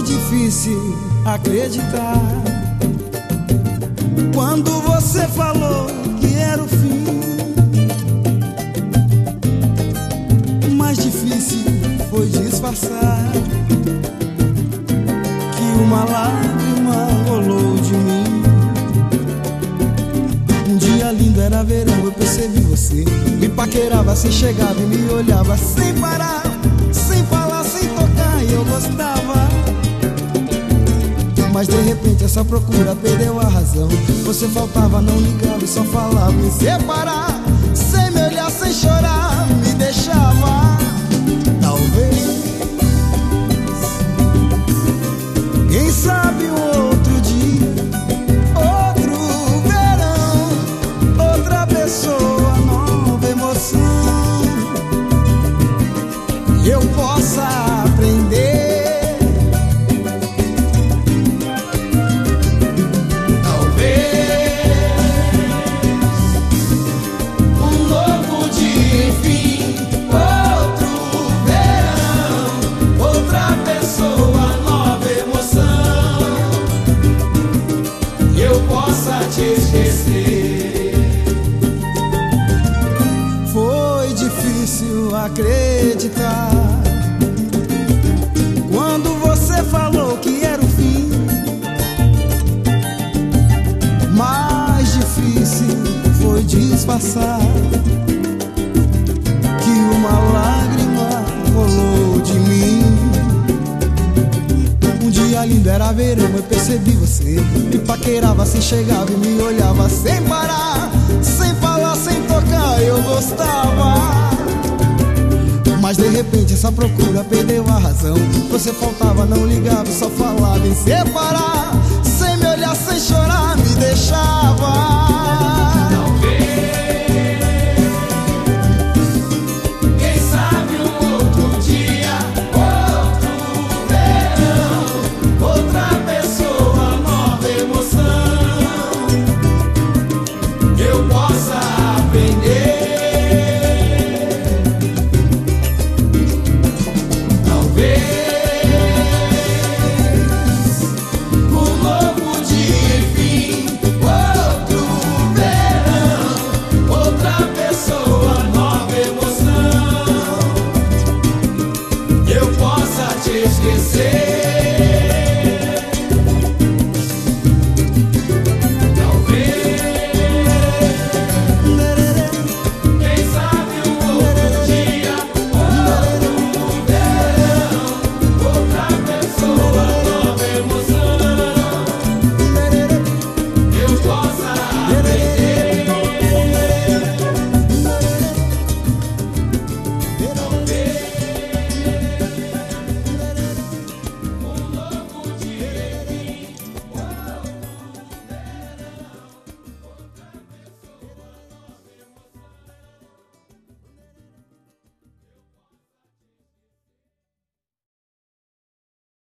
difícil acreditar quando você falou que era o fim. Mais difícil foi disfarçar que uma lágrima rolou de mim. Um dia lindo era verão, eu percebi você me paquerava, se chegava e me olhava sem parar, sem falar, sem tocar, e eu gostava. Mas de repente essa procura perdeu a razão. Você faltava, não ligava e só falava em separar. Sem me olhar, sem chorar, me deixava. Talvez, quem sabe um outro dia, outro verão, outra pessoa, nova emoção, eu possa aprender. Foi difícil acreditar quando você falou que era o fim. Mais difícil foi disfarçar que uma lágrima rolou de mim. Um dia lindo era verão, eu percebi você me paquerava, se chegava e me olhava sem parar, sem falar, sem tocar, eu gostava. Mas de repente essa procura perdeu a razão. Você faltava, não ligava, só falava em separar. Sem me olhar, sem chorar, me deixar.